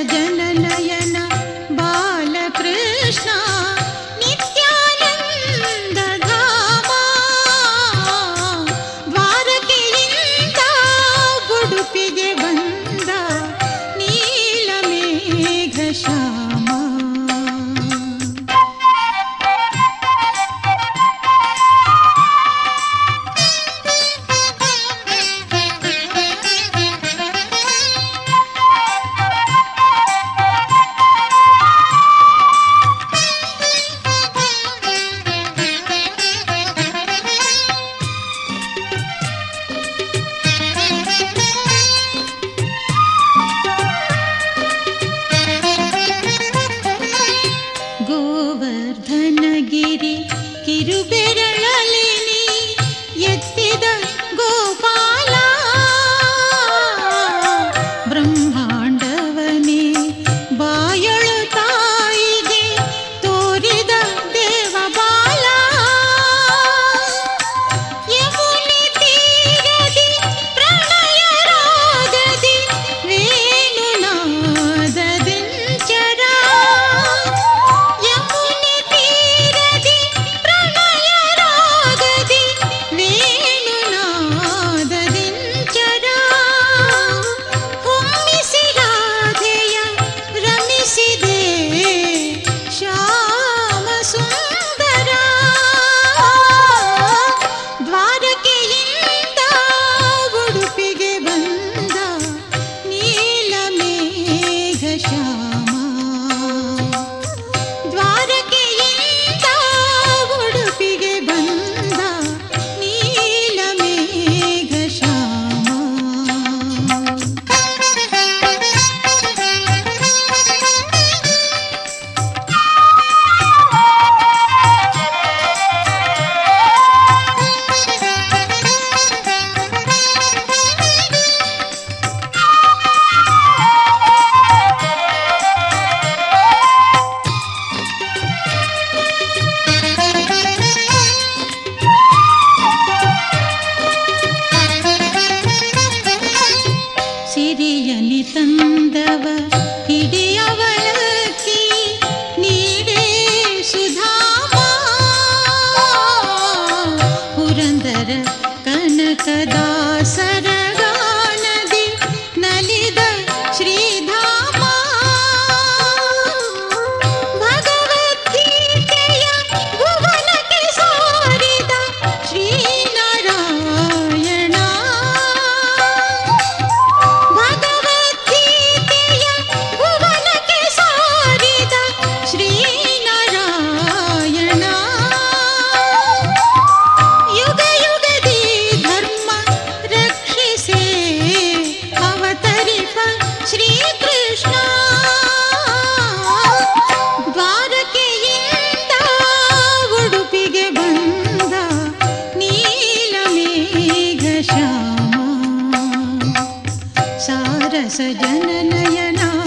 ಜನನಯನ ಬಾಲಕೃಷ್ಣ ನಿತ್ಯಾನಂದ ಧಾಮ ದ್ವಾರಕೆಯಿಂದ ಉಡುಪಿಗೆ ಬಂದ ನೀಲಮೇಘ ಶ್ಯಾಮ. ಗೋವರ್ಧನಗಿರಿ ಕಿರುಬೆರಳಲಿ ನೀ ಎತ್ತಿದ ಗೋಪಾಲ ಬ್ರಹ್ಮಾಂಡವನೇ ಬಾಯಳು ತಾಯಿಗೆ ತೋರಿದ ದೇವಬಾಲ ಯಮುನೆ ತೀರದಿ ಪ್ರಣಯ ರಾಗದಿ ವೇಣುನಾದದಿಂಚರ ಯಮುನೆ ತೀರದಿ ಪ್ರಣಯ ರಾಗದಿ ವೇಣುನಾದದಿಂಚರ ಹೊಮ್ಮಿಸಿ ರಾಧೆಯ ರಮಿಸಿದೆ ಶ್ಯಾಮ ಸುಂದರ ದ್ವಾರಕೆಯಿಂದ ಉಡುಪಿಗೆ ಬಂದ ನೀಲಮೇಘ ಶ್ಯಾಮ. ದ್ವಾರಕೆಯಿಂದ ಉಡುಪಿಗೆ ಬಂದ ನೀಲಮೇಘ ಶ್ಯಾಮ. ಸಿರಿಯನಿ ತಂದವ ಹಿಡಿಯವಳಕ್ಕಿ ನೀಡೇ ಸುಧಾಮ ಪುರಂದರ ಕನಕದಾಸರ ಗಾನದಿ ನಲಿದ ಶ್ರೀಧಾಮ ಭಗವದ್ಗೀತೆಯ ಭುವನಕ್ಕೆ ಸಾರಿದ ಶ್ರೀನಾರಾಯಣ ಭಗವದ್ಗೀತೆಯ ಭುವನಕ್ಕೆ ಸಾರಿದ ಶ್ರೀನಾರಾಯಣ ಯುಗ ಯುಗದಿ ಧರ್ಮ ರಕ್ಷಿಸೇ ಅವತರಿಪ ಶ್ರೀಕೃಷ್ಣ ದ್ವಾರಕೆಯಿಂದ ಉಡುಪಿಗೆ ಬಂದ ನೀಲಮೇಘ ಶ್ಯಾಮ. ಸಾರಸ ಜನನಯನ